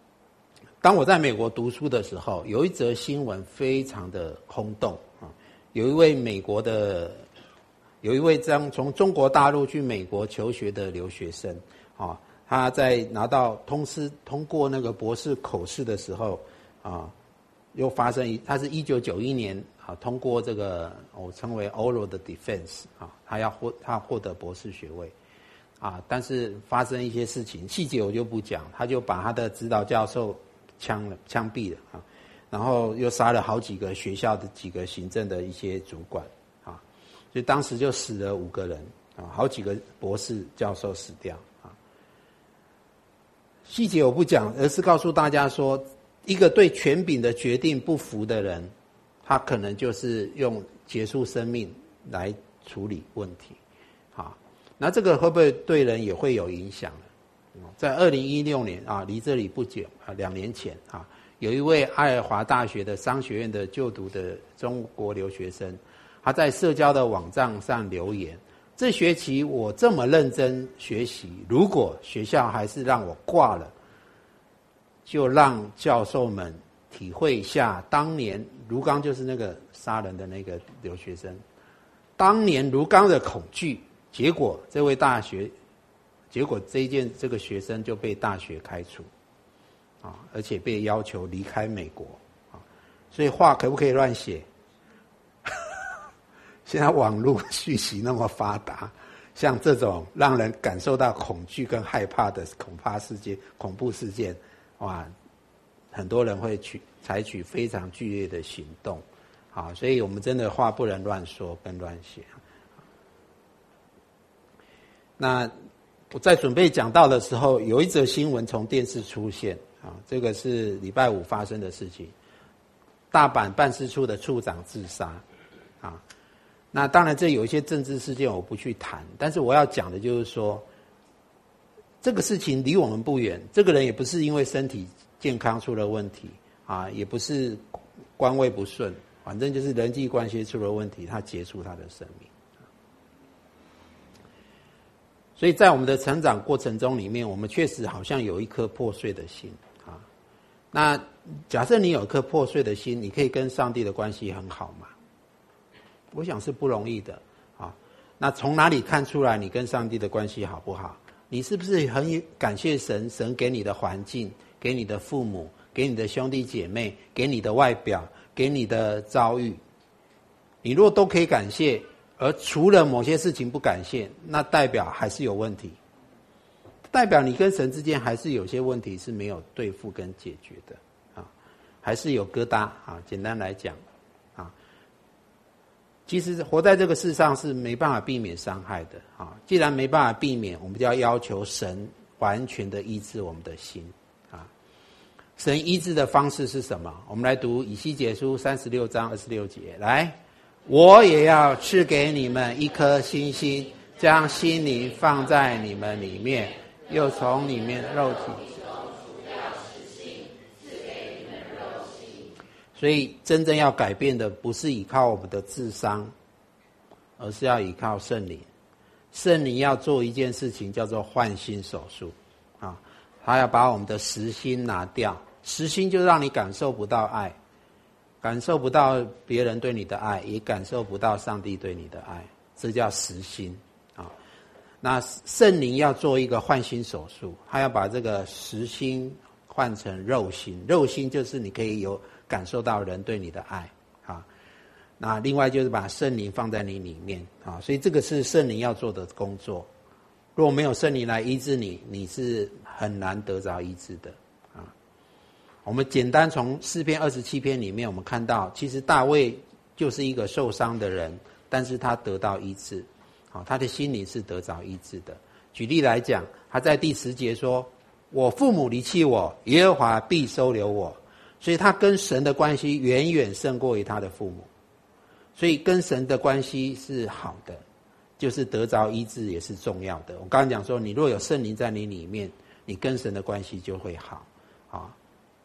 当我在美国读书的时候，有一则新闻非常的轰动。 有一位美国的，有一位从中国大陆去美国求学的留学生，啊，他在拿到通过那个博士口试的时候，啊，又发生他是1991年啊通过这个我称为 oral 的 defense 啊，他获得博士学位，啊，但是发生一些事情，细节我就不讲，他就把他的指导教授枪毙了啊。然后又杀了好几个学校的几个行政的一些主管，啊，所以当时就死了5个人，啊，好几个博士教授死掉，啊。细节我不讲，而是告诉大家说，一个对权柄的决定不服的人，他可能就是用结束生命来处理问题，啊，那这个会不会对人也会有影响呢？在2016年啊，离这里不久啊，2年前啊。有一位爱尔华大学的商学院的就读的中国留学生，他在社交的网站上留言：这学期我这么认真学习，如果学校还是让我挂了，就让教授们体会一下当年卢刚，就是那个杀人的那个留学生，当年卢刚的恐惧。结果这个学生就被大学开除。啊，而且被要求离开美国，啊，所以话可不可以乱写？现在网络讯息那么发达，像这种让人感受到恐惧跟害怕的恐怖事件，哇，很多人会采取非常剧烈的行动，啊，所以我们真的话不能乱说跟乱写。那我在准备讲道的时候，有一则新闻从电视出现。啊，这个是礼拜5发生的事情，大阪办事处的处长自杀，啊，那当然这有一些政治事件我不去谈，但是我要讲的就是说，这个事情离我们不远，这个人也不是因为身体健康出了问题，啊，也不是官位不顺，反正就是人际关系出了问题，他结束他的生命。所以在我们的成长过程中里面，我们确实好像有一颗破碎的心。那假设你有一颗破碎的心，你可以跟上帝的关系很好吗？我想是不容易的啊。那从哪里看出来你跟上帝的关系好不好？你是不是很感谢神？神给你的环境，给你的父母，给你的兄弟姐妹，给你的外表，给你的遭遇，你若都可以感谢，而除了某些事情不感谢，那代表还是有问题。代表你跟神之间还是有些问题是没有对付跟解决的啊，还是有疙瘩啊。简单来讲啊，其实活在这个世上是没办法避免伤害的啊。既然没办法避免，我们就要求神完全的医治我们的心啊。神医治的方式是什么？我们来读以西结书36章26节，来，我也要赐给你们一颗新心，将心灵放在你们里面。又从里面肉体，所以真正要改变的不是依靠我们的智商，而是要依靠圣灵。圣灵要做一件事情，叫做换心手术啊，他要把我们的实心拿掉。实心就让你感受不到爱，感受不到别人对你的爱，也感受不到上帝对你的爱，这叫实心。那圣灵要做一个换心手术，他要把这个实心换成肉心，肉心就是你可以有感受到人对你的爱啊。那另外就是把圣灵放在你里面啊，所以这个是圣灵要做的工作。如果没有圣灵来医治你，你是很难得着医治的啊。我们简单从诗篇27篇里面，我们看到，其实大卫就是一个受伤的人，但是他得到医治。好，他的心灵是得着医治的。举例来讲，他在第10节说：“我父母离弃我，耶和华必收留我。”所以他跟神的关系远远胜过于他的父母。所以跟神的关系是好的，就是得着医治也是重要的。我刚刚讲说，你若有圣灵在你里面，你跟神的关系就会好。啊，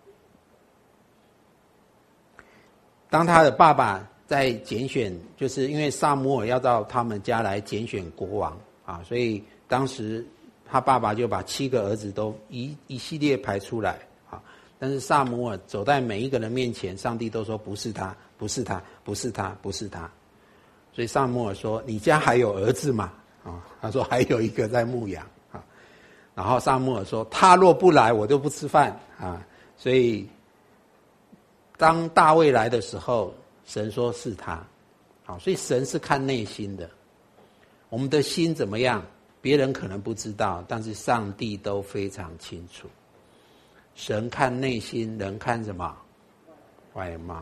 当他的爸爸在拣选，就是因为撒母耳要到他们家来拣选国王啊，所以当时他爸爸就把7个儿子都一系列排出来啊。但是撒母耳走在每一个人面前，上帝都说不是他，不是他，不是他，不是他所以撒母耳说：“你家还有儿子吗？”他说：“还有一个在牧羊。”然后撒母耳说：“他若不来，我就不吃饭。”所以当大卫来的时候，神说是他。所以神是看内心的，我们的心怎么样，别人可能不知道，但是上帝都非常清楚。神看内心，人看什么？外貌。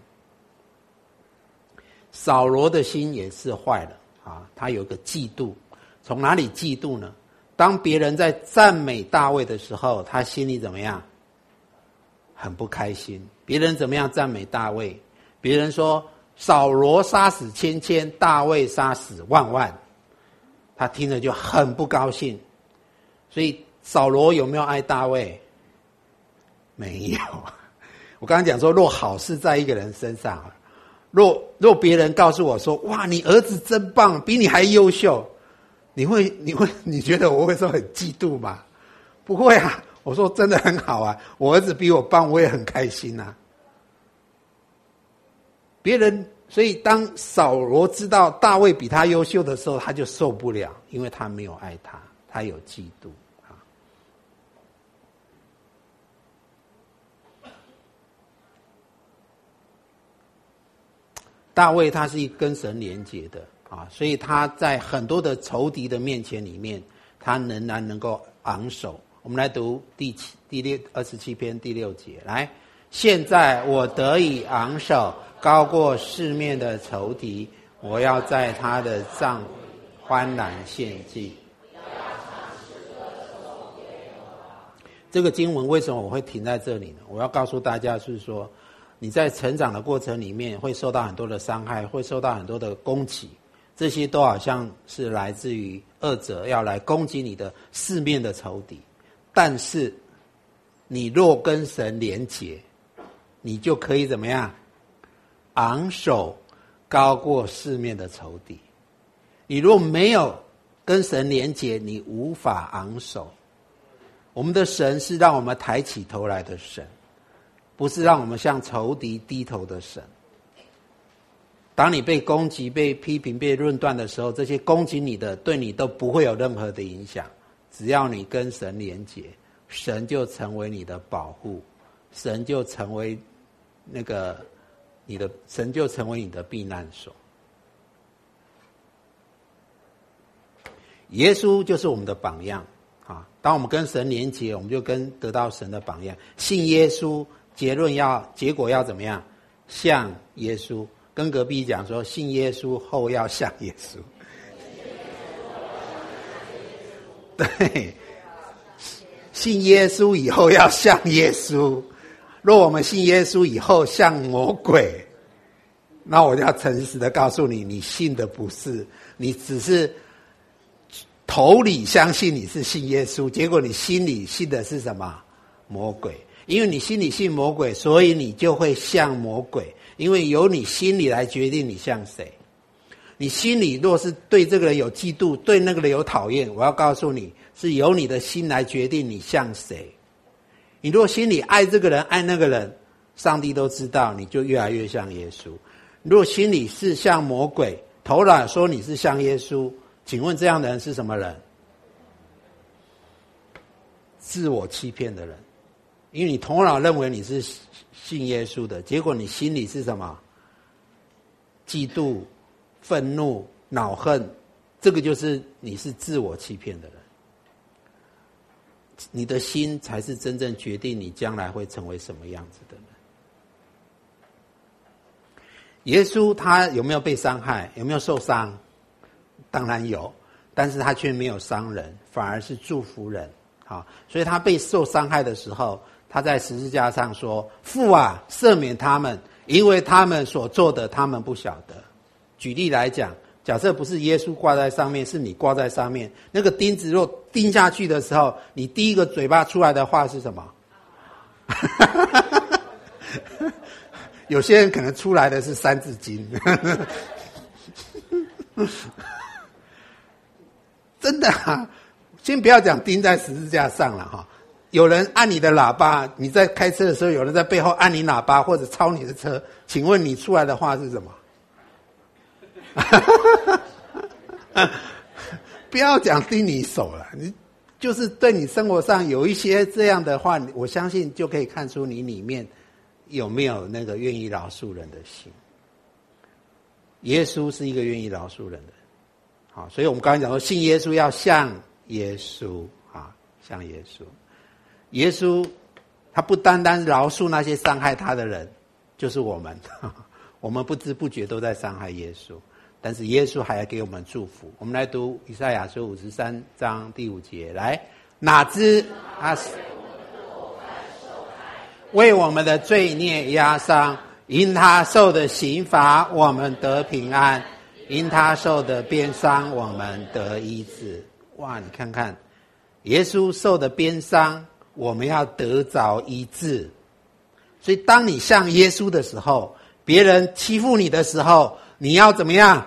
扫罗的心也是坏了他有个嫉妒。从哪里嫉妒呢？当别人在赞美大卫的时候，他心里怎么样？很不开心。别人怎么样赞美大卫？别人说扫罗杀死千千，大卫杀死万万，他听了就很不高兴。所以扫罗有没有爱大卫？没有。我刚刚讲说，若好事在一个人身上，若别人告诉我说，哇，你儿子真棒，比你还优秀，你觉得我会说很嫉妒吗？不会啊，我说真的很好啊，我儿子比我棒，我也很开心啊。别人，所以当扫罗知道大卫比他优秀的时候，他就受不了，因为他没有爱他，他有嫉妒。大卫他是一个跟神连结的所以他在很多的仇敌的面前里面，他仍然能够昂首。我们来读第27篇第6节，来，现在我得以昂首，高过四面的仇敌，我要在他的帐欢然献祭。这个经文为什么我会停在这里呢？我要告诉大家是说，你在成长的过程里面会受到很多的伤害，会受到很多的攻击，这些都好像是来自于恶者要来攻击你的四面的仇敌。但是你若跟神连结，你就可以怎么样？昂首高过四面的仇敌。你若没有跟神连结，你无法昂首。我们的神是让我们抬起头来的神，不是让我们向仇敌低头的神。当你被攻击、被批评、被论断的时候，这些攻击你的对你都不会有任何的影响。只要你跟神连结，神就成为你的保护，神就成为神就成为你的避难所。耶稣就是我们的榜样当我们跟神连结，我们就得到神的榜样。信耶稣，结果要怎么样？像耶稣。跟隔壁讲说，信耶稣后要像耶稣。对，信耶稣以后要像耶稣。若我们信耶稣以后像魔鬼，那我就要诚实的告诉你，你信的不是，你只是头里相信你是信耶稣，结果你心里信的是什么？魔鬼。因为你心里信魔鬼，所以你就会像魔鬼。因为由你心里来决定你像谁。你心里若是对这个人有嫉妒，对那个人有讨厌，我要告诉你，是由你的心来决定你像谁。你若心里爱这个人爱那个人，上帝都知道，你就越来越像耶稣。如果心里是像魔鬼，头脑说你是像耶稣，请问这样的人是什么人？自我欺骗的人。因为你头脑认为你是信耶稣的，结果你心里是什么？嫉妒、愤怒、恼恨，这个就是你是自我欺骗的人。你的心才是真正决定你将来会成为什么样子的人。耶稣他有没有被伤害？有没有受伤？当然有，但是他却没有伤人，反而是祝福人。所以他被受伤害的时候，他在十字架上说：父啊，赦免他们，因为他们所做的他们不晓得。举例来讲，假设不是耶稣挂在上面，是你挂在上面，那个钉子若钉下去的时候，你第一个嘴巴出来的话是什么？有些人可能出来的是三字经。真的先不要讲钉在十字架上了有人按你的喇叭，你在开车的时候，有人在背后按你喇叭或者超你的车，请问你出来的话是什么？ 不要讲钉你手了，你就是对你生活上有一些这样的话，我相信就可以看出你里面有没有那个愿意饶恕人的心。耶稣是一个愿意饶恕人的人，好，所以我们刚才讲说，信耶稣要像耶稣啊，像耶稣。耶稣他不单单饶恕那些伤害他的人，就是我们，我们不知不觉都在伤害耶稣。但是耶稣还要给我们祝福。我们来读以赛亚书53章第5节，来，哪知他为我们的罪孽压伤，因他受的刑罚我们得平安，因他受的鞭伤我们得医治。哇，你看看耶稣受的鞭伤，我们要得着医治。所以当你像耶稣的时候，别人欺负你的时候，你要怎么样？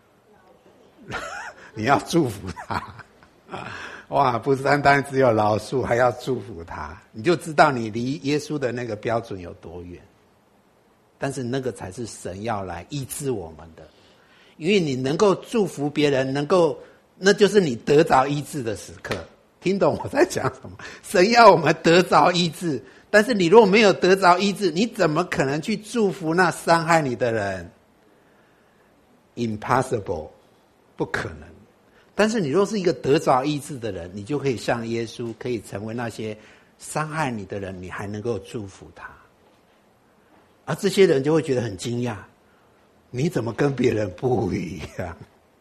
你要祝福他。哇，不是单单只有饶恕，还要祝福他，你就知道你离耶稣的那个标准有多远。但是那个才是神要来医治我们的，因为你能够祝福别人，那就是你得着医治的时刻。听懂我在讲什么？神要我们得着医治，但是你如果没有得着医治，你怎么可能去祝福那伤害你的人？ Impossible， 不可能。但是你若是一个得着医治的人，你就可以像耶稣，可以成为那些伤害你的人，你还能够祝福他。而这些人就会觉得很惊讶，你怎么跟别人不一样？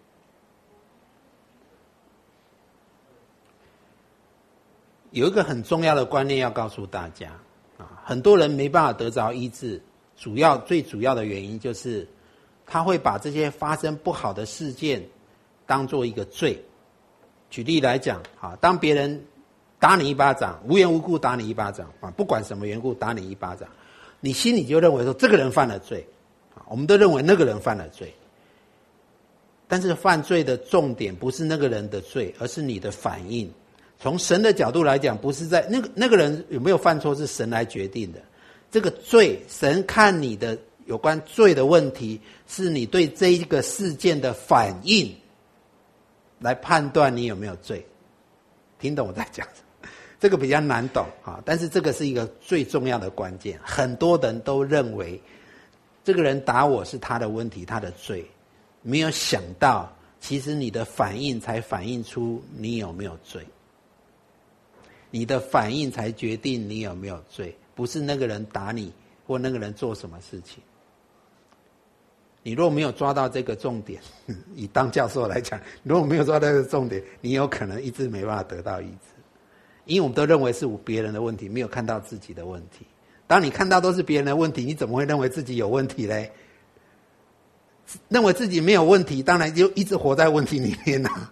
有一个很重要的观念要告诉大家啊，很多人没办法得着医治，最主要的原因就是他会把这些发生不好的事件当做一个罪。举例来讲啊，当别人打你一巴掌，无缘无故打你一巴掌啊，不管什么缘故打你一巴掌，你心里就认为说这个人犯了罪啊，我们都认为那个人犯了罪。但是犯罪的重点不是那个人的罪，而是你的反应。从神的角度来讲，不是在那个人有没有犯错是神来决定的。这个罪，神看你的有关罪的问题，是你对这一个事件的反应来判断你有没有罪。听懂我在讲什么？这个比较难懂啊，但是这个是一个最重要的关键。很多人都认为这个人打我是他的问题，他的罪，没有想到其实你的反应才反映出你有没有罪。你的反应才决定你有没有罪，不是那个人打你或那个人做什么事情。你若没有抓到这个重点，以当教授来讲，如果没有抓到这个重点，你有可能一直没办法得到医治。因为我们都认为是别人的问题，没有看到自己的问题。当你看到都是别人的问题，你怎么会认为自己有问题嘞？认为自己没有问题，当然就一直活在问题里面啊。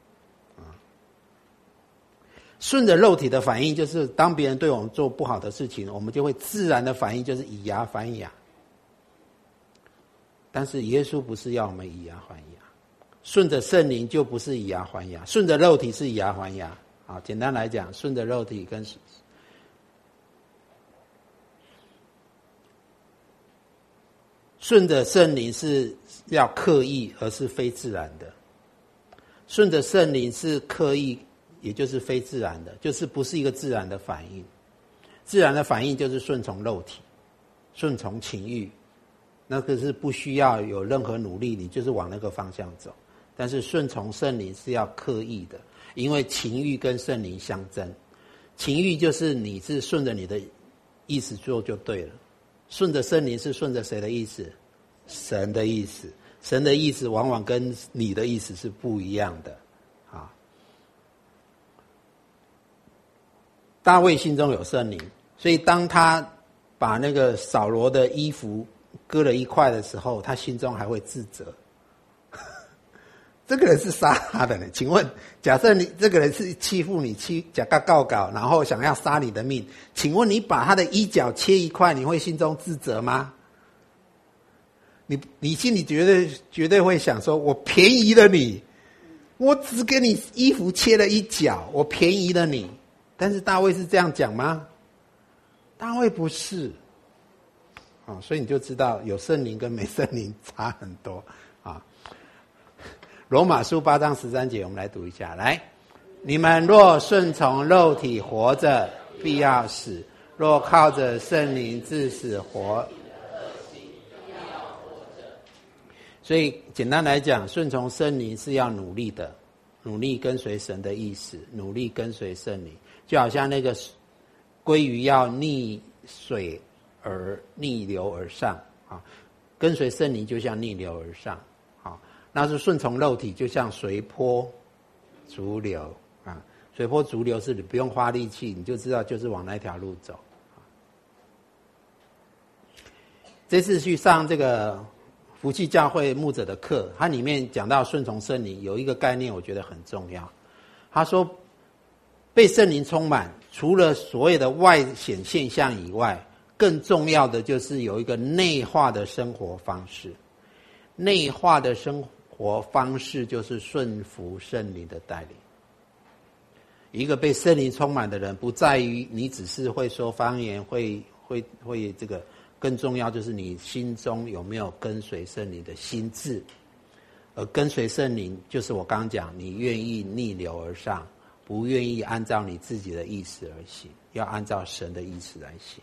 顺着肉体的反应，就是当别人对我们做不好的事情，我们就会自然的反应就是以牙还牙。但是耶稣不是要我们以牙还牙，顺着圣灵就不是以牙还牙，顺着肉体是以牙还牙。好，简单来讲，顺着肉体跟顺着圣灵是要刻意，而是非自然的。顺着圣灵是刻意，也就是非自然的，就是不是一个自然的反应。自然的反应就是顺从肉体，顺从情欲，那个是不需要有任何努力，你就是往那个方向走。但是顺从圣灵是要刻意的，因为情欲跟圣灵相争。情欲就是你是顺着你的意思做就对了，顺着圣灵是顺着谁的意思？神的意思。神的意思往往跟你的意思是不一样的。大卫心中有圣灵，所以当他把那个扫罗的衣服割了一块的时候，他心中还会自责。这个人是杀他的呢？请问，假设你这个人是欺负你，假告搞，然后想要杀你的命，请问你把他的衣角切一块，你会心中自责吗？你心里绝对会想说，我便宜了你，我只给你衣服切了一角，我便宜了你。但是大卫是这样讲吗？大卫不是。所以你就知道有圣灵跟没圣灵差很多啊。 罗马书8章13节，我们来读一下。来，你们若顺从肉体活着，必要死；若靠着圣灵致死活。所以简单来讲，顺从圣灵是要努力的，努力跟随神的意思，努力跟随圣灵，就好像那个鲑鱼要逆水而逆流而上啊，跟随圣灵就像逆流而上啊。那是顺从肉体，就像随波逐流啊。随波逐流是你不用花力气，你就知道就是往那条路走。这次去上这个福气教会牧者的课，它里面讲到顺从圣灵，有一个概念我觉得很重要。他说，被圣灵充满，除了所有的外显现象以外，更重要的就是有一个内化的生活方式。内化的生活方式就是顺服圣灵的带领。一个被圣灵充满的人，不在于你只是会说方言，会这个。更重要就是你心中有没有跟随圣灵的心志，而跟随圣灵就是我刚刚讲，你愿意逆流而上，不愿意按照你自己的意思而行，要按照神的意思来行。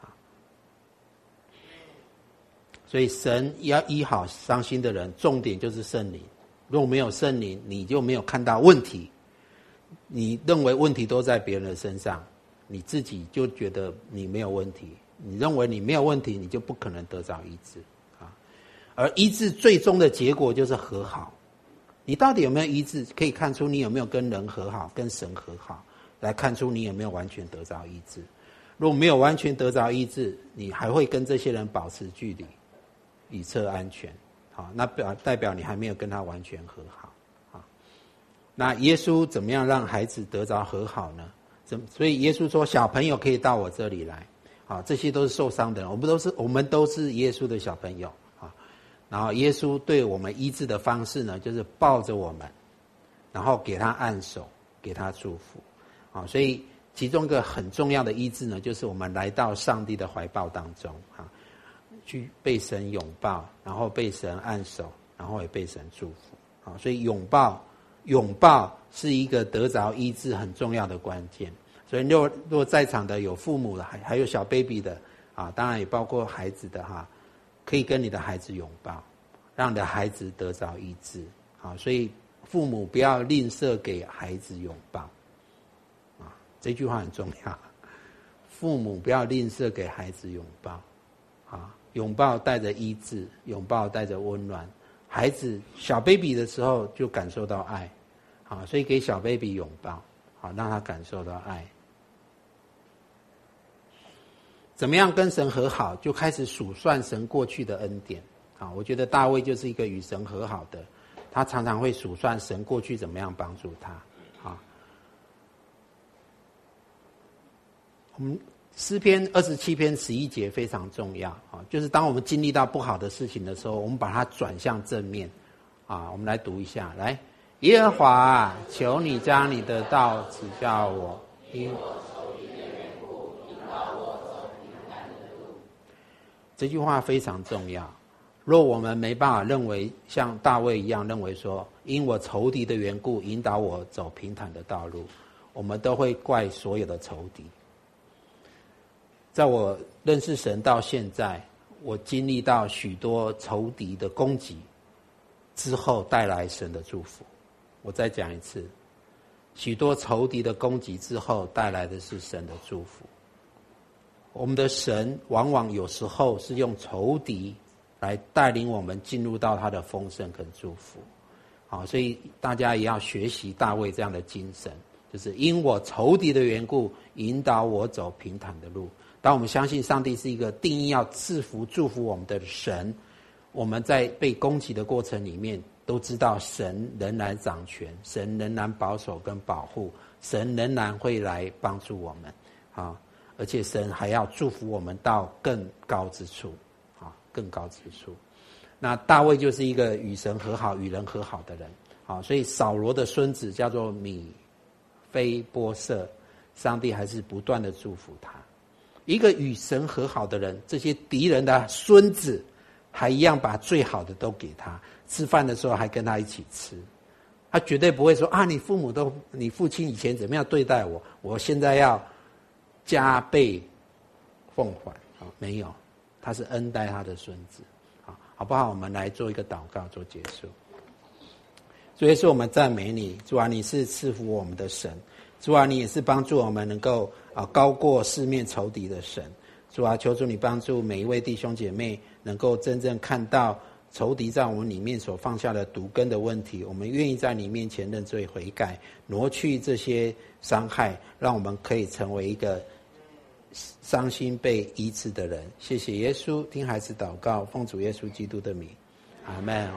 所以神要医好伤心的人，重点就是圣灵。如果没有圣灵，你就没有看到问题，你认为问题都在别人的身上，你自己就觉得你没有问题。你认为你没有问题，你就不可能得着医治啊。而医治最终的结果就是和好。你到底有没有医治，可以看出你有没有跟人和好，跟神和好，来看出你有没有完全得着医治。如果没有完全得着医治，你还会跟这些人保持距离，以策安全。好，那代表你还没有跟他完全和好啊。那耶稣怎么样让孩子得着和好呢？所以耶稣说，小朋友可以到我这里来。啊，这些都是受伤的人，我们都是耶稣的小朋友啊。然后耶稣对我们医治的方式呢，就是抱着我们，然后给他按手，给他祝福啊。所以其中一个很重要的医治呢，就是我们来到上帝的怀抱当中啊，去被神拥抱，然后被神按手，然后也被神祝福啊。所以拥抱是一个得着医治很重要的关键。所以若在场的有父母的，还有小 baby 的啊，当然也包括孩子的哈，可以跟你的孩子拥抱，让你的孩子得着医治啊。所以父母不要吝啬给孩子拥抱啊，这句话很重要。父母不要吝啬给孩子拥抱啊，拥抱带着医治，拥抱带着温暖。孩子小 baby 的时候就感受到爱啊，所以给小 baby 拥抱啊，让他感受到爱。怎么样跟神和好，就开始数算神过去的恩典啊！我觉得大卫就是一个与神和好的，他常常会数算神过去怎么样帮助他啊。我们诗篇27篇11节非常重要啊，就是当我们经历到不好的事情的时候，我们把它转向正面啊。我们来读一下，来，耶和华啊，求你将你的道指教我，因这句话非常重要。若我们没办法认为像大卫一样认为说，因我仇敌的缘故引导我走平坦的道路，我们都会怪所有的仇敌。在我认识神到现在，我经历到许多仇敌的攻击之后带来神的祝福。我再讲一次，许多仇敌的攻击之后带来的是神的祝福。我们的神往往有时候是用仇敌来带领我们进入到他的丰盛跟祝福。好，所以大家也要学习大卫这样的精神，就是因我仇敌的缘故引导我走平坦的路。当我们相信上帝是一个定义要赐福祝福我们的神，我们在被攻击的过程里面都知道神仍然掌权，神仍然保守跟保护，神仍然会来帮助我们啊。而且神还要祝福我们到更高之处啊，更高之处。那大卫就是一个与神和好、与人和好的人啊，所以扫罗的孙子叫做米非波设，上帝还是不断的祝福他。一个与神和好的人，这些敌人的孙子还一样把最好的都给他，吃饭的时候还跟他一起吃他绝对不会说啊，你父亲以前怎么样对待我，我现在要加倍奉还啊，没有，他是恩待他的孙子啊，好不好？我们来做一个祷告做结束。主耶稣，我们赞美你，主啊，你是赐福我们的神，主啊，你也是帮助我们能够高过四面仇敌的神，主啊，求主你帮助每一位弟兄姐妹能够真正看到仇敌在我们里面所放下的毒根的问题，我们愿意在你面前认罪悔改，挪去这些伤害，让我们可以成为一个伤心被医治的人。谢谢耶稣，听孩子祷告，奉主耶稣基督的名，阿们。